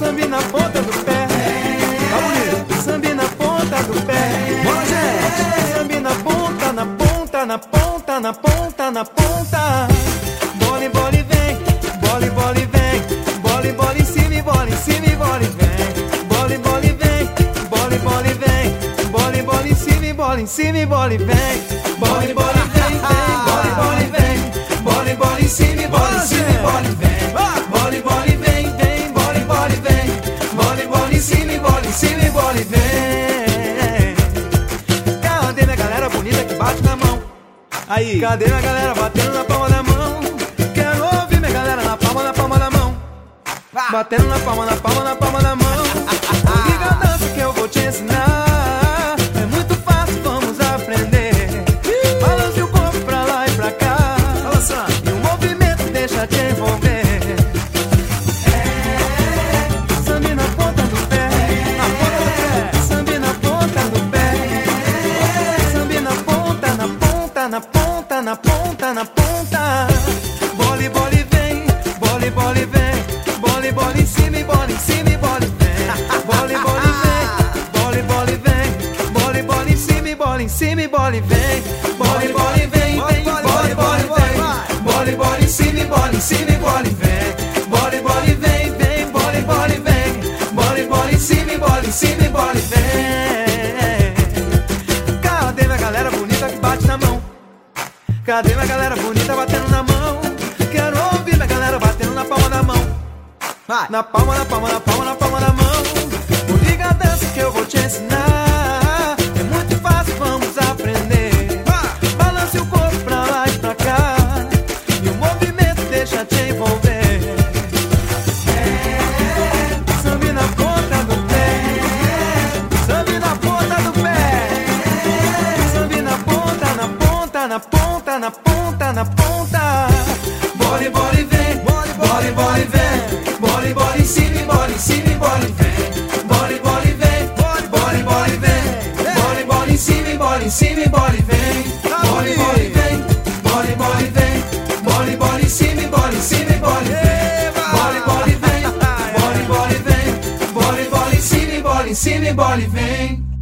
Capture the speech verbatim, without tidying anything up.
Samba na ponta do pé. Tá bonito. Samba na ponta do pé. Bora, gente. Samba na ponta, na ponta, na ponta, na ponta, na ponta. Bola, bola e vem. Bola, bola e vem. Bola, bola em cima e bola em cima e bola e vem. Bola, bola e vem. Bola, bola e vem. Bola, bola em cima e bola em cima e bola e vem. Bola, bola e vem, vem. Bola, bola e vem. Bola, bola em cima e bola em cima e bola e vem. Bola, bola e vem, vem. Bola, bola e vem. Bola, bola em cima e bola em cima e bola e vem. Cadê minha galera bonita que bate na mão? Aí. Cadê minha galera batendo na palma da mão? Quero ouvir minha galera na palma, na palma da mão. Batendo na palma, na palma, na palma da mão. Liga a dança que eu vou te ensinar. É muito fácil, vamos aprender. Balance o corpo pra lá e pra cá. E o movimento deixa te envolver. É, samba na ponta do pé. Na ponta do pé. Samba na ponta do pé. Samba na ponta, na ponta, na ponta, na ponta, na ponta. Bola e bola e vem. Bola e bola e vem. Bola e bola em cima e bola em cima e bola e vem. Bola e bola e vem. Bola e bola e vem. Bola e bola em cima e bola em cima e bola e vem. Bola e bola e vem, vem. Bola e bola e vem. Bola e bola em cima e bola em cima e bola e vem. Bola e bola e vem, vem. Bola e bola e vem. Bola e bola em cima e bola em cima e bola e vem. Cadê minha galera bonita que bate na mão? Cadê minha galera bonita batendo na mão? Quero ouvir minha galera batendo na palma da mão. Vai. Na palma, na palma, na palma, na palma da mão. Liga a dança que eu vou te ensinar. É muito fácil, vamos aprender. Balance o corpo pra lá e pra cá. E o movimento deixa te envolver. É, samba na ponta do pé. Samba na ponta do pé. Samba na ponta, na ponta, na ponta, na ponta, na ponta. Bola e bola e vem. Bola e bola e vem. Bola e bola em cima e bola em cima e bola e vem. Bola e bola e vem. Bola e bola e vem. Bola e bola em cima e bola em cima e bola e vem. Bola e bola e vem. Bola e bola e vem. Bola e bola em cima e bola em cima e bola e vem. Bola e bola e vem. Bola e bola e vem. Bola e bola em cima e bola em cima e bola e vem.